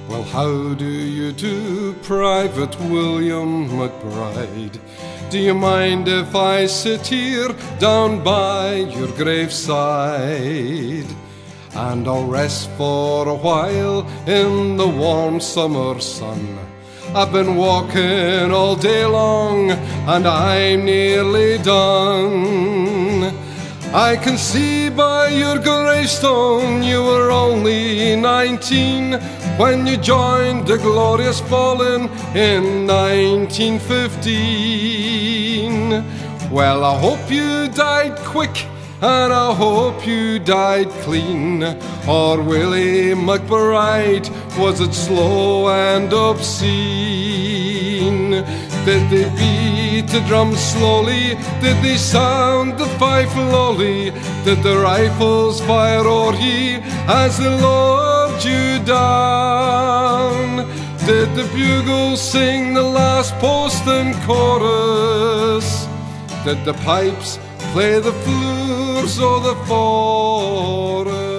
Well, how do you do, Private William McBride? Do you mind if I sit here down by your graveside? And I'll rest for a while in the warm summer sun. I've been walking all day long and I'm nearly done. I can see by your gravestone you were only 19 when you joined the glorious fallen in 1915. Well, I hope you died quick and I hope you died clean, or Willie McBride, was it slow and obscene? Did they beat the drum slowly? Did they sound the fife lowly? Did the rifles fire o'er ye as they lowered you down? Did the bugles sing the last post and chorus? Did the pipes play the floors o' the forest?